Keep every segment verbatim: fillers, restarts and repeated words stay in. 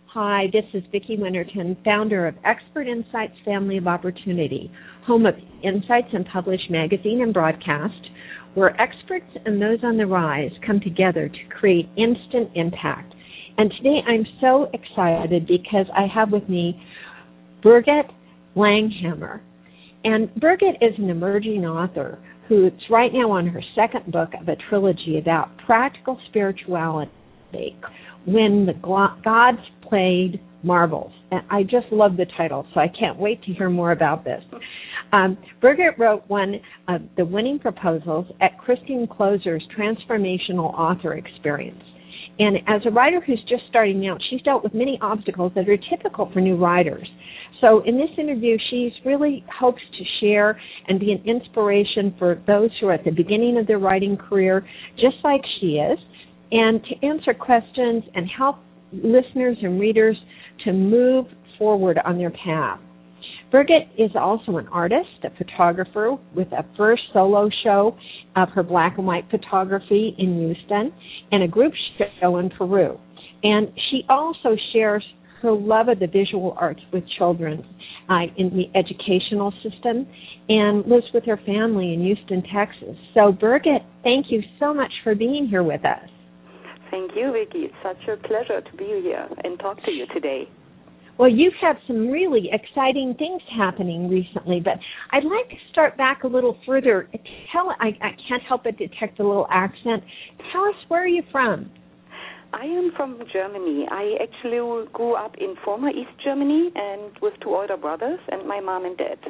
Hi, this is Vicki Winterton, founder of Expert Insights Family of Opportunity, home of Insights and Published magazine and broadcast, where experts and those on the rise come together to create instant impact. And today I'm so excited because I have with me Birgit Langhammer. And Birgit is an emerging author who's right now on her second book of a trilogy about practical spirituality, When the Gods Played Marbles. And I just love the title, so I can't wait to hear more about this. Um, Birgit wrote one of the winning proposals at Christine Closer's Transformational Author Experience. And as a writer who's just starting out, she's dealt with many obstacles that are typical for new writers. So in this interview, she really hopes to share and be an inspiration for those who are at the beginning of their writing career, just like she is, and to answer questions and help listeners and readers to move forward on their path. Birgit is also an artist, a photographer, with a first solo show of her black and white photography in Houston and a group show in Peru. And she also shares her love of the visual arts with children uh, in the educational system and lives with her family in Houston, Texas. So, Birgit, thank you so much for being here with us. Thank you, Vicki. It's such a pleasure to be here and talk to you today. Well, you've had some really exciting things happening recently, but I'd like to start back a little further. Tell, I, I can't help but detect a little accent. Tell us, where are you from? I am from Germany. I actually grew up in former East Germany and with two older brothers and my mom and dad.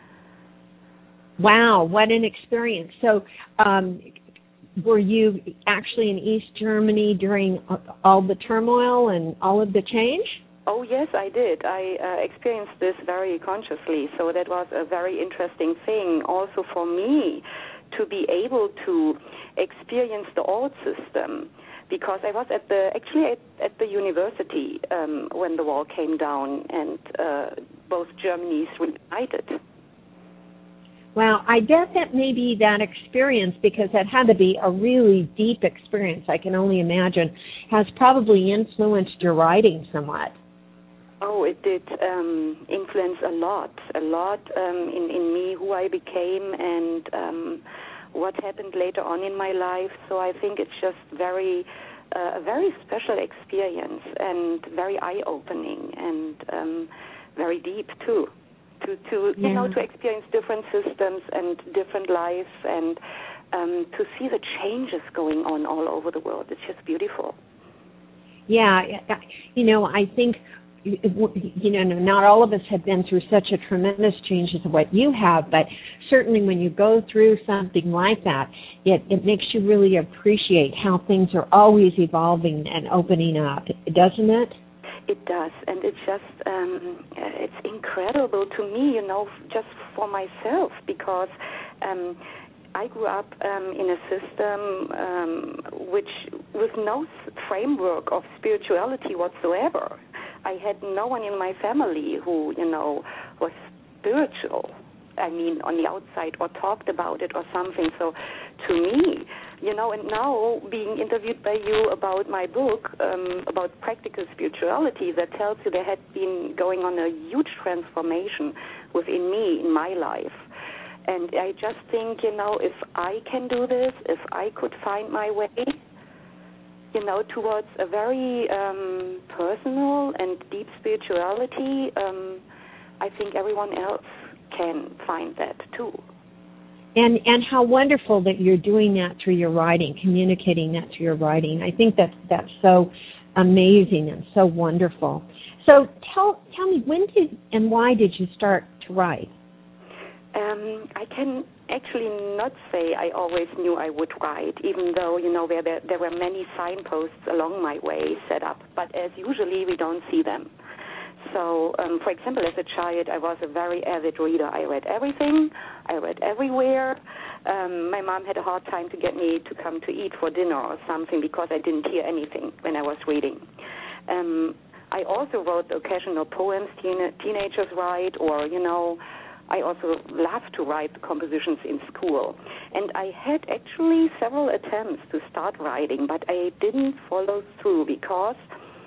Wow, what an experience. So um, were you actually in East Germany during all the turmoil and all of the change? Oh, yes, I did. I uh, experienced this very consciously, so that was a very interesting thing also for me to be able to experience the old system, because I was at the actually at, at the university um, when the wall came down and uh, both Germanys reunited. Well, I bet that maybe that experience, because that had to be a really deep experience, I can only imagine, has probably influenced your writing somewhat. Oh, it did um, influence a lot, a lot um, in, in me, who I became, and um, what happened later on in my life. So I think it's just very, uh, a very special experience and very eye-opening and um, very deep too. To, to yeah. you know, to experience different systems and different lives, and um, to see the changes going on all over the world. It's just beautiful. Yeah, you know, I think, you know, not all of us have been through such a tremendous change as what you have, but certainly when you go through something like that, it, it makes you really appreciate how things are always evolving and opening up, doesn't it? It does, and it's just, um, it's incredible to me, you know, just for myself, because um, I grew up um, in a system um, which, with no framework of spirituality whatsoever. I had no one in my family who, you know, was spiritual, I mean, on the outside, or talked about it or something. So to me, you know, and now being interviewed by you about my book, um, about practical spirituality, that tells you there had been going on a huge transformation within me, in my life. And I just think, you know, if I can do this, if I could find my way, you know, towards a very um, personal and deep spirituality, um, I think everyone else can find that too. And and how wonderful that you're doing that through your writing, communicating that through your writing. I think that that's so amazing and so wonderful. So tell tell me, when did and why did you start to write? Um, I can actually not say I always knew I would write, even though, you know, where there, there were many signposts along my way set up. But as usually, we don't see them. So, um, for example, as a child, I was a very avid reader. I read everything. I read everywhere. Um, my mom had a hard time to get me to come to eat for dinner or something because I didn't hear anything when I was reading. Um, I also wrote occasional poems teen- teenagers write, or, you know, I also love to write compositions in school. And I had actually several attempts to start writing, but I didn't follow through because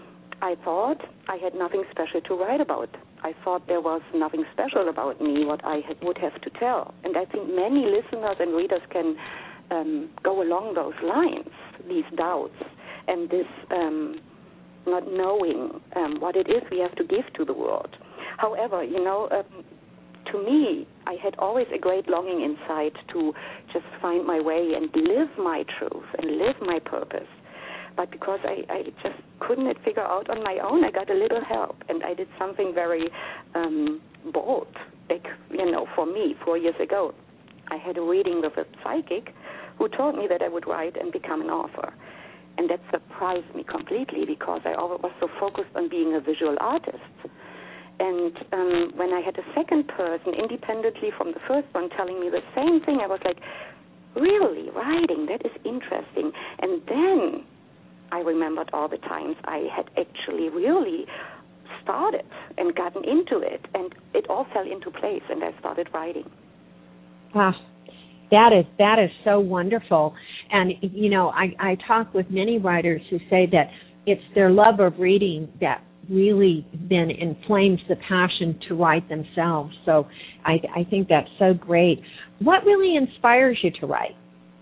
I thought I had nothing special to write about. I thought there was nothing special about me, what I had, would have to tell. And I think many listeners and readers can um, go along those lines, these doubts, and this um, not knowing um, what it is we have to give to the world. However, you know, um, to me, I had always a great longing inside to just find my way and live my truth and live my purpose. But because I, I just couldn't figure out on my own, I got a little help, and I did something very um, bold, back, you know, for me, four years ago. I had a reading with a psychic who told me that I would write and become an author. And that surprised me completely because I was so focused on being a visual artist. And um, when I had a second person, independently from the first one, telling me the same thing, I was like, really, writing, that is interesting. And then I remembered all the times I had actually really started and gotten into it, and it all fell into place, and I started writing. Wow, that is that is so wonderful. And, you know, I, I talk with many writers who say that it's their love of reading that really then inflames the passion to write themselves. So I, I think that's so great. What really inspires you to write?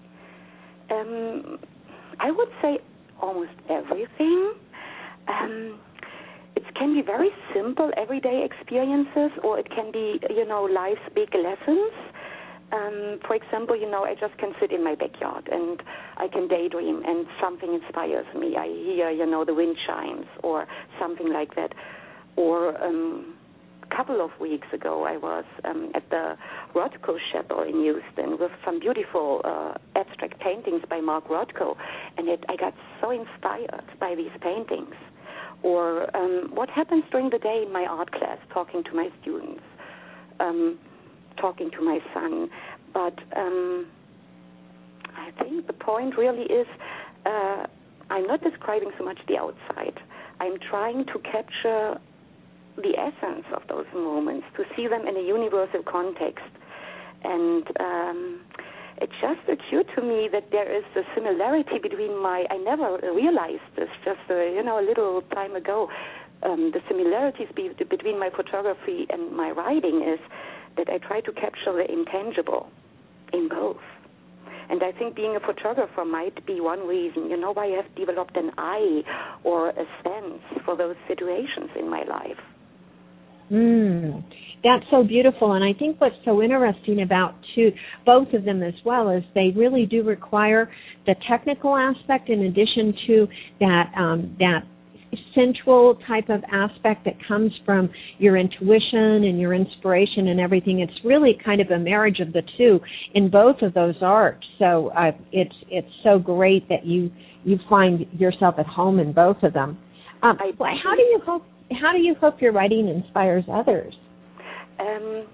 Um, I would say almost everything. Um, it can be very simple, everyday experiences, or it can be, you know, life's big lessons. Um, for example, you know, I just can sit in my backyard and I can daydream and something inspires me. I hear, you know, the wind chimes or something like that. Or um, a couple of weeks ago, I was um, at the Rothko Chapel in Houston with some beautiful uh, abstract paintings by Mark Rothko, and it, I got so inspired by these paintings. Or um, what happens during the day in my art class, talking to my students, um, talking to my son. But um, I think the point really is uh, I'm not describing so much the outside. I'm trying to capture the essence of those moments, to see them in a universal context. And um, it just occurred to me that there is a similarity between my, I never realized this just, uh, you know, a little time ago, um, the similarities be, between my photography and my writing is that I try to capture the intangible in both. And I think being a photographer might be one reason, you know, why I have developed an eye or a sense for those situations in my life. Mm, that's so beautiful. And I think what's so interesting about two, both of them as well is they really do require the technical aspect in addition to that um, that sensual type of aspect that comes from your intuition and your inspiration and everything. It's really kind of a marriage of the two in both of those arts. So uh, it's it's so great that you you find yourself at home in both of them. Um, how do you hope how do you hope your writing inspires others? Um,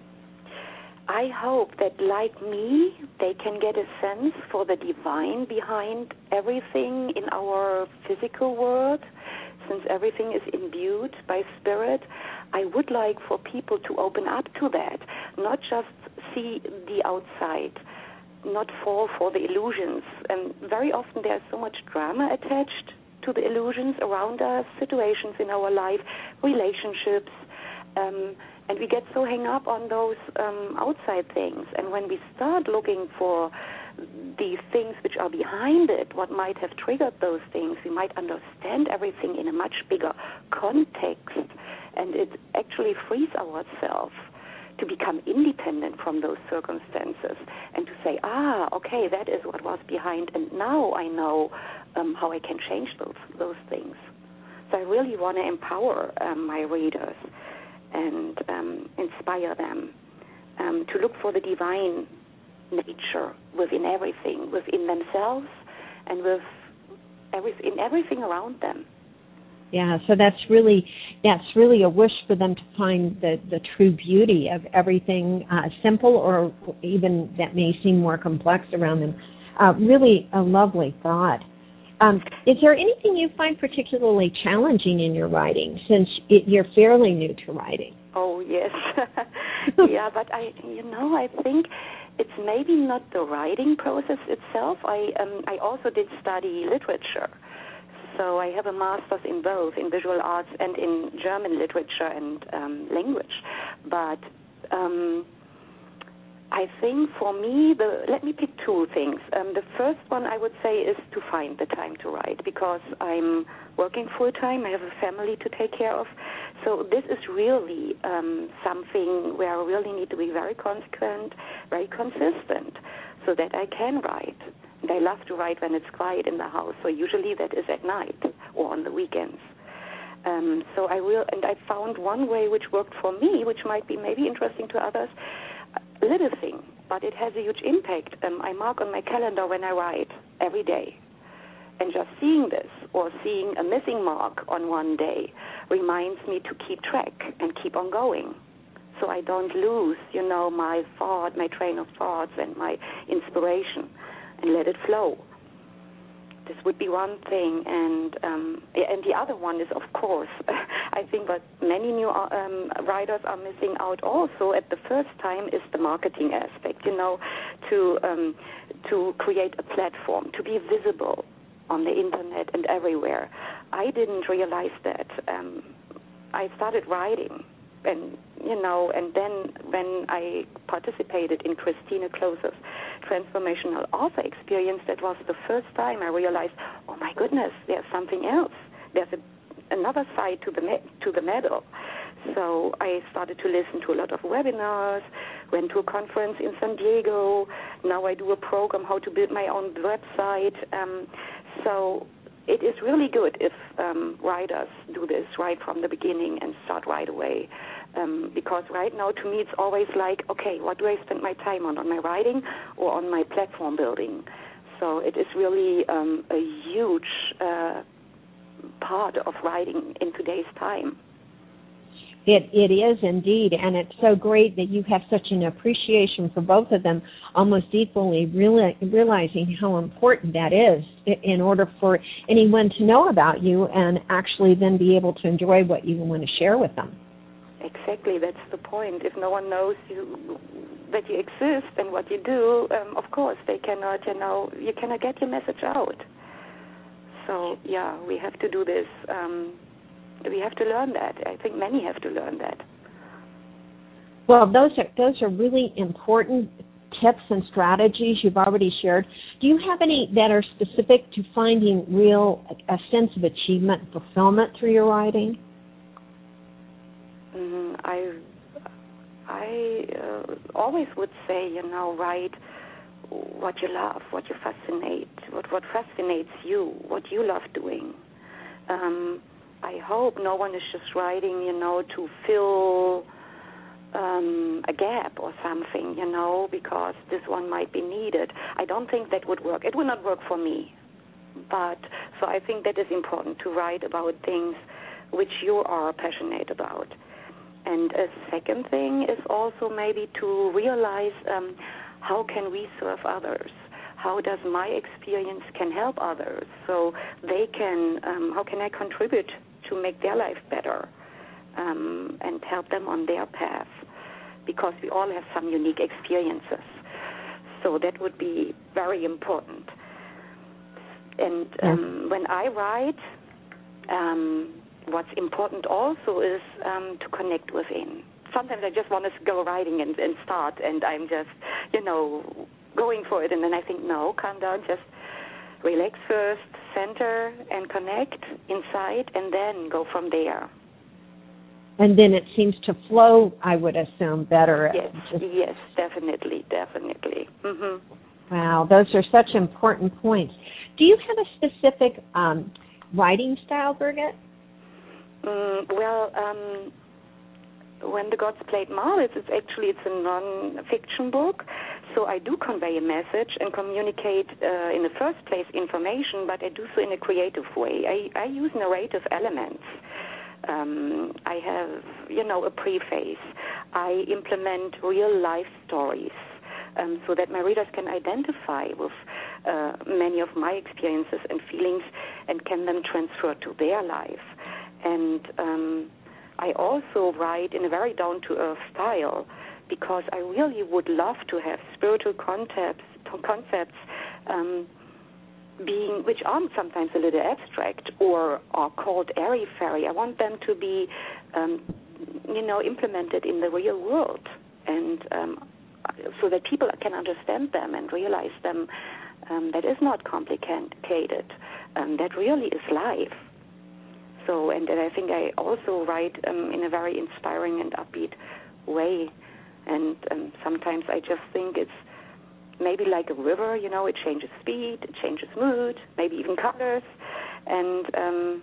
I hope that, like me, they can get a sense for the divine behind everything in our physical world. Since everything is imbued by spirit, I would like for people to open up to that, not just see the outside, not fall for the illusions. And very often there's so much drama attached to the illusions around us, situations in our life, relationships, um, and we get so hung up on those um, outside things. And when we start looking for these things which are behind it, what might have triggered those things, we might understand everything in a much bigger context, and it actually frees ourselves to become independent from those circumstances and to say, ah, okay, that is what was behind, and now I know um, how I can change those those things. So I really want to empower um, my readers and um, inspire them um, to look for the divine nature within everything, within themselves, and with every, in everything around them. Yeah, so that's really that's really a wish for them to find the, the true beauty of everything, uh, simple or even that may seem more complex around them. Uh, really a lovely thought. Um, is there anything you find particularly challenging in your writing, since it, you're fairly new to writing? Oh, yes. Yeah, but I, you know, I think it's maybe not the writing process itself. I um, I also did study literature. So I have a master's in both, in visual arts and in German literature and um, language. But um, I think for me, the, let me pick two things. Um, the first one I would say is to find the time to write, because I'm working full-time. I have a family to take care of. So this is really um, something where I really need to be very consequent, very consistent, so that I can write. And I love to write when it's quiet in the house, so usually that is at night or on the weekends. Um, so I will, and I found one way which worked for me, which might be maybe interesting to others. A little thing, but it has a huge impact. Um, I mark on my calendar when I write every day. And just seeing this or seeing a missing mark on one day reminds me to keep track and keep on going, so I don't lose, you know, my thought, my train of thoughts and my inspiration, and let it flow. This would be one thing. And um, and the other one is, of course, I think what many new um, writers are missing out also at the first time is the marketing aspect, you know, to um, to create a platform, to be visible on the internet and everywhere. I didn't realize that. Um, I started writing, and you know, and then when I participated in Christine Kloser's transformational author experience, that was the first time I realized, oh my goodness, there's something else. There's a, another side to the me- to the medal. So I started to listen to a lot of webinars, went to a conference in San Diego. Now I do a program how to build my own website. Um, so it is really good if um, writers do this right from the beginning and start right away. Um, because right now, to me, it's always like, okay, what do I spend my time on, on my writing or on my platform building? So it is really um, a huge uh, part of writing in today's time. It it is indeed, and it's so great that you have such an appreciation for both of them, almost equally, really realizing how important that is in order for anyone to know about you and actually then be able to enjoy what you want to share with them. Exactly, that's the point. If no one knows you, that you exist and what you do, um, of course they cannot, you know, you cannot get your message out. So yeah, we have to do this. Um, we have to learn that. I think many have to learn that. Well, those are those are really important tips and strategies you've already shared. Do you have any that are specific to finding real a sense of achievement, fulfillment through your writing? Mm, I I uh, always would say, you know, write what you love, what you fascinate, what what fascinates you, what you love doing. Um, I hope no one is just writing, you know, to fill um, a gap or something, you know, because this one might be needed. I don't think that would work. It would not work for me. But so I think that is important, to write about things which you are passionate about. And a second thing is also maybe to realize um, how can we serve others? How does my experience can help others? So they can, um, how can I contribute to make their life better um, and help them on their path? Because we all have some unique experiences. So that would be very important. And um, when I write, um, what's important also is um, to connect within. Sometimes I just want to go writing and, and start, and I'm just, you know, going for it. And then I think, no, calm down, just relax first, center, and connect inside, and then go from there. And then it seems to flow, I would assume, better. Yes, just... yes, definitely, definitely. Mm-hmm. Wow, those are such important points. Do you have a specific um, writing style, Birgit? Mm, well, um, When the Gods Played Marbles, it's actually it's a non-fiction book, so I do convey a message and communicate uh, in the first place information, but I do so in a creative way. I, I use narrative elements. Um, I have, you know, a preface. I implement real life stories um, so that my readers can identify with uh, many of my experiences and feelings and can then transfer to their life. And um, I also write in a very down-to-earth style because I really would love to have spiritual concepts, concepts um, being, which are sometimes a little abstract or are called airy-fairy. I want them to be, um, you know, implemented in the real world, and um, so that people can understand them and realize them. Um, that is not complicated. Um, that really is life. So, and, and I think I also write um, in a very inspiring and upbeat way. And um, sometimes I just think it's maybe like a river, you know, it changes speed, it changes mood, maybe even colors. And um,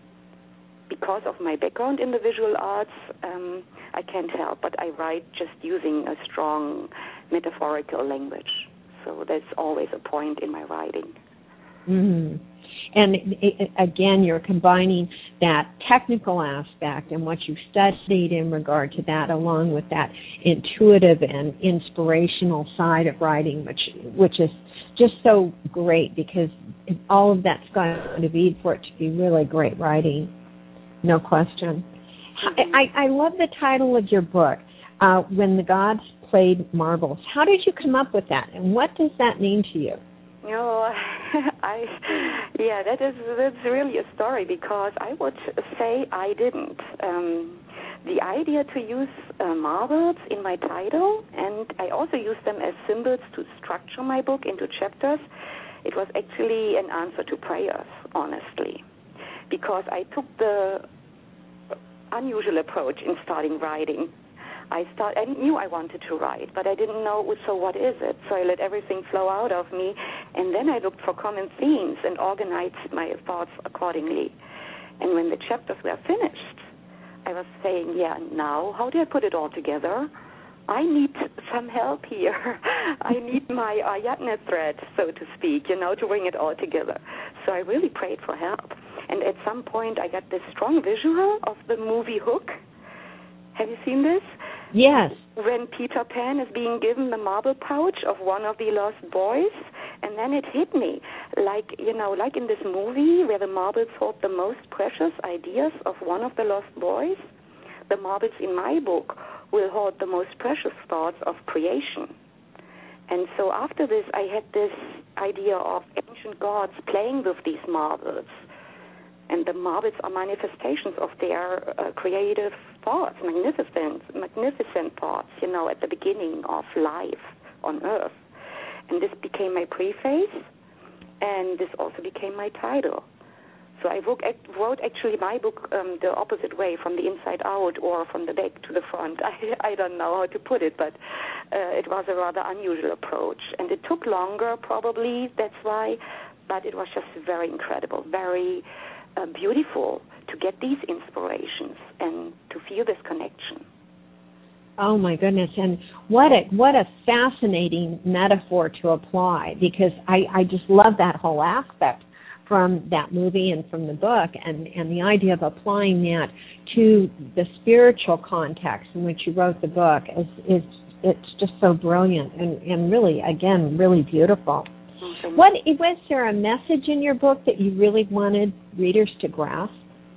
because of my background in the visual arts, um, I can't help, but I write just using a strong metaphorical language. So that's always a point in my writing. Mm-hmm. And it, it, again, you're combining that technical aspect and what you studied in regard to that, along with that intuitive and inspirational side of writing, which which is just so great, because all of that's going to be for it to be really great writing, no question. Mm-hmm. I, I love the title of your book, uh, When the Gods Played Marbles. How did you come up with that, and what does that mean to you? No, I, yeah, that is that's really a story, because I would say I didn't. Um, the idea to use uh, marbles in my title, and I also use them as symbols to structure my book into chapters, it was actually an answer to prayers, honestly, because I took the unusual approach in starting writing. I start. I knew I wanted to write, but I didn't know, so what is it? So I let everything flow out of me, and then I looked for common themes and organized my thoughts accordingly. And when the chapters were finished, I was saying, yeah, now how do I put it all together? I need some help here. I need my Ariadne thread, so to speak, you know, to bring it all together. So I really prayed for help. And at some point, I got this strong visual of the movie Hook. Have you seen this? Yes. When Peter Pan is being given the marble pouch of one of the lost boys, and then it hit me, like, you know, like in this movie where the marbles hold the most precious ideas of one of the lost boys, the marbles in my book will hold the most precious thoughts of creation. And so after this, I had this idea of ancient gods playing with these marbles. And the marbles are manifestations of their uh, creative thoughts, magnificent, magnificent thoughts, you know, at the beginning of life on Earth. And this became my preface, and this also became my title. So I wrote, wrote actually my book um, the opposite way, from the inside out or from the back to the front. I, I don't know how to put it, but uh, it was a rather unusual approach. And it took longer, probably, that's why, but it was just very incredible, very Uh, beautiful to get these inspirations and to feel this connection. Oh my goodness! And what a what a fascinating metaphor to apply, because I, I just love that whole aspect from that movie and from the book, and, and the idea of applying that to the spiritual context in which you wrote the book is is it's just so brilliant and, and really, again, really beautiful. What was there a message in your book that you really wanted readers to grasp?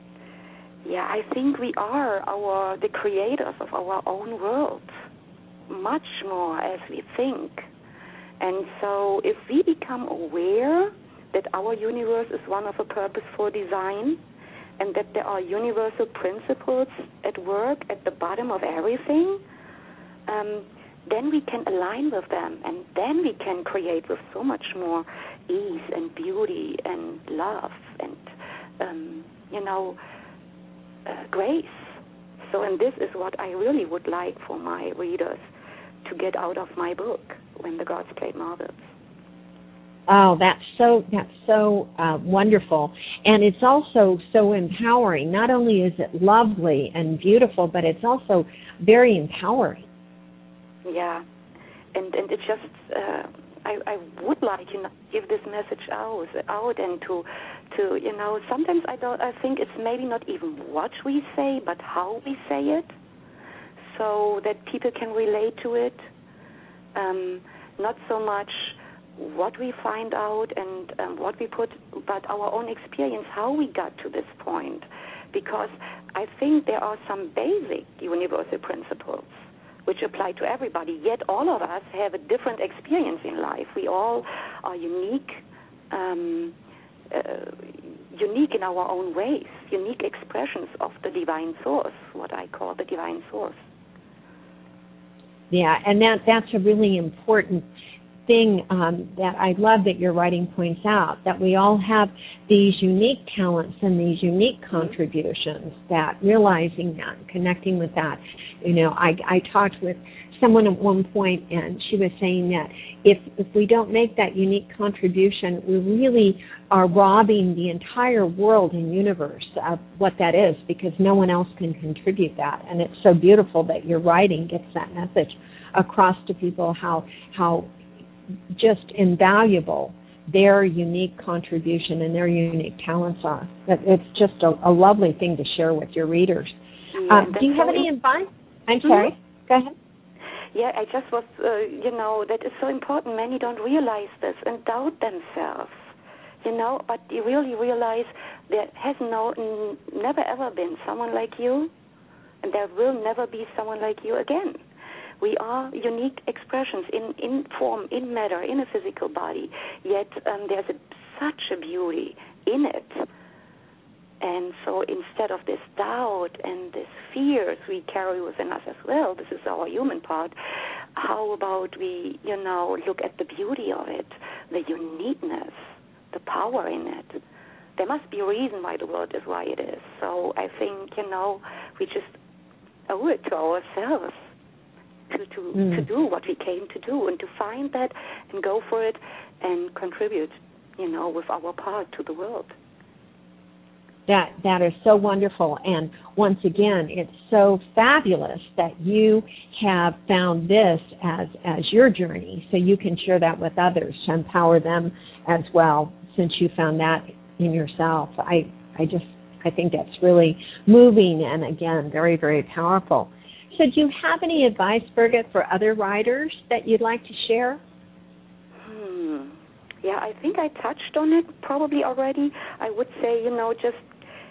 Yeah, I think we are our the creators of our own world, much more as we think. And so if we become aware that our universe is one of a purposeful design, and that there are universal principles at work at the bottom of everything, um, then we can align with them, and then we can create with so much more ease and beauty and love and, um, you know, uh, grace. So, and this is what I really would like for my readers to get out of my book, When the Gods Played Marbles. Oh, that's so that's so uh, wonderful, and it's also so empowering. Not only is it lovely and beautiful, but it's also very empowering. Yeah, and and it just uh, I I would like you know give this message out out and to to you know sometimes I don't I think it's maybe not even what we say but how we say it, so that people can relate to it. Um, not so much what we find out and um, what we put, but our own experience, how we got to this point, because I think there are some basic universal principles which apply to everybody, yet all of us have a different experience in life. We all are unique um, uh, unique in our own ways, unique expressions of the divine source, what I call the divine source. Yeah, and that that's a really important thing um, that I love that your writing points out, that we all have these unique talents and these unique contributions, that realizing that, connecting with that. You know, I, I talked with someone at one point, and she was saying that if if we don't make that unique contribution, we really are robbing the entire world and universe of what that is, because no one else can contribute that. And it's so beautiful that your writing gets that message across to people, how how just invaluable their unique contribution and their unique talents are. That it's just a, a lovely thing to share with your readers. Yeah, um, do you have any advice? I'm mm-hmm. sorry. Go ahead. Yeah, I just was, uh, you know, that is so important. Many don't realize this and doubt themselves, you know, but you really realize there has no, n- never ever been someone like you, and there will never be someone like you again. We are unique expressions in, in form, in matter, in a physical body, yet um, there's a, such a beauty in it. And so instead of this doubt and this fears we carry within us as well, this is our human part, how about we, you know, look at the beauty of it, the uniqueness, the power in it. There must be a reason why the world is why it is. So I think, you know, we just owe it to ourselves to to, mm. to do what we came to do, and to find that and go for it and contribute, you know, with our part to the world. That that is so wonderful, and once again, it's so fabulous that you have found this as as your journey, so you can share that with others to empower them as well, since you found that in yourself. I I just I think that's really moving, and again, very, very powerful. So do you have any advice, Birgit, for other writers that you'd like to share? Hmm. Yeah, I think I touched on it probably already. I would say, you know, just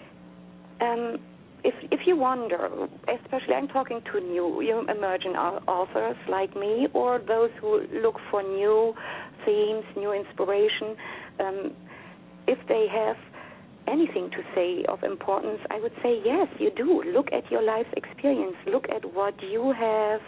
um, if if you wonder, especially I'm talking to new, you know, emerging authors like me, or those who look for new themes, new inspiration, um, if they have anything to say of importance, I would say yes, you do. Look at your life experience. Look at what you have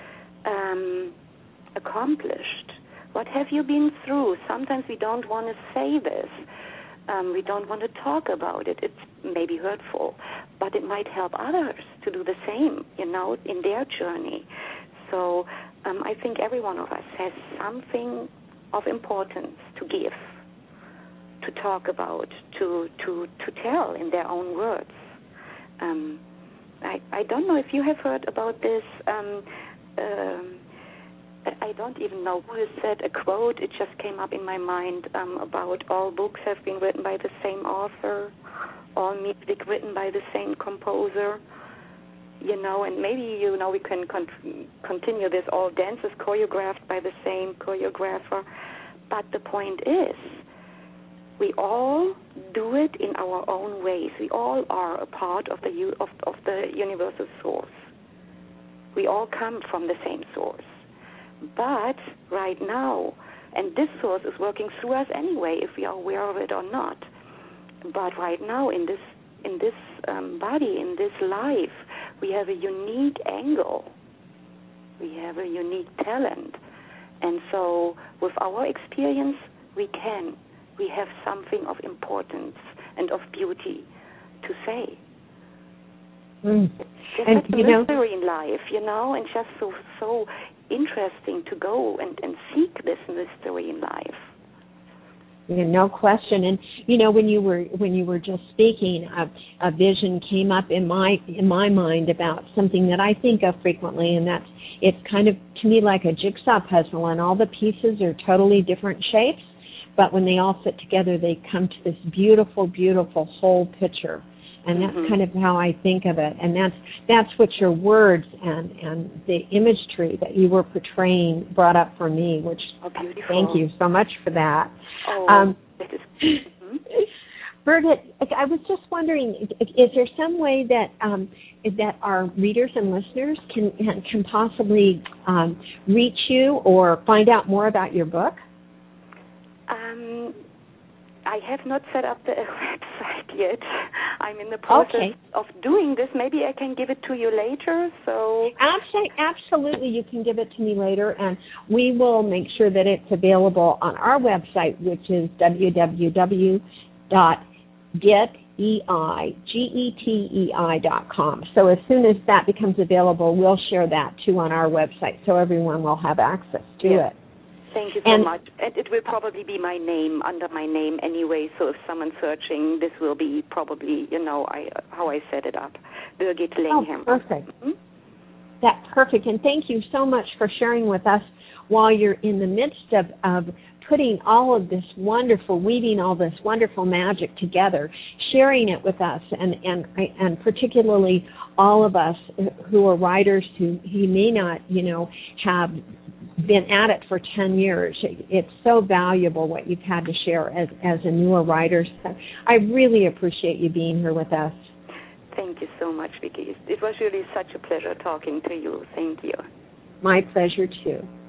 um, accomplished. What have you been through? Sometimes we don't want to say this. Um, we don't want to talk about it. It's maybe hurtful, but it might help others to do the same, you know, in their journey. So um, I think every one of us has something of importance to give, to talk about, to to to tell in their own words. Um, I I don't know if you have heard about this. Um, um, I don't even know who has said a quote. It just came up in my mind um, about all books have been written by the same author, all music written by the same composer. You know, and maybe, you know, we can con- continue this, all dances choreographed by the same choreographer. But the point is, we all do it in our own ways. We all are a part of the u- of, of the universal source. We all come from the same source. But right now, and this source is working through us anyway, if we are aware of it or not. But right now, in this in this um, body, in this life, we have a unique angle. We have a unique talent, and so with our experience, we can. We have something of importance and of beauty to say. Mm. There's and such a you know, mystery in life, you know, and just so so interesting to go and, and seek this mystery in life. Yeah, no question. And you know, when you were when you were just speaking, a, a vision came up in my in my mind about something that I think of frequently, and that's it's kind of to me like a jigsaw puzzle, and all the pieces are totally different shapes, but when they all fit together, they come to this beautiful, beautiful whole picture. And that's mm-hmm. kind of how I think of it. And that's that's what your words and, and the imagery that you were portraying brought up for me, which oh, beautiful. Thank you so much for that. Oh, um, that is, mm-hmm. Birgit, I was just wondering, is there some way that um, that our readers and listeners can can possibly um, reach you or find out more about your book? Um. I have not set up the website yet. I'm in the process okay. of doing this. Maybe I can give it to you later. So Absolutely, you can give it to me later, and we will make sure that it's available on our website, which is w w w dot get e i dot com. So as soon as that becomes available, we'll share that too on our website, so everyone will have access to yeah. it. Thank you so and, much. And it will probably be my name, under my name anyway, so if someone's searching, this will be probably, you know, I, how I set it up. Birgit Langham. Oh, perfect. Mm-hmm. That's perfect. And thank you so much for sharing with us while you're in the midst of, of putting all of this wonderful, weaving all this wonderful magic together, sharing it with us, and, and, and particularly all of us who are writers who, who may not, you know, have been at it for ten years. It's so valuable what you've had to share as, as a newer writer. So I really appreciate you being here with us. Thank you so much, Vicki. It was really such a pleasure talking to you. Thank you. My pleasure, too.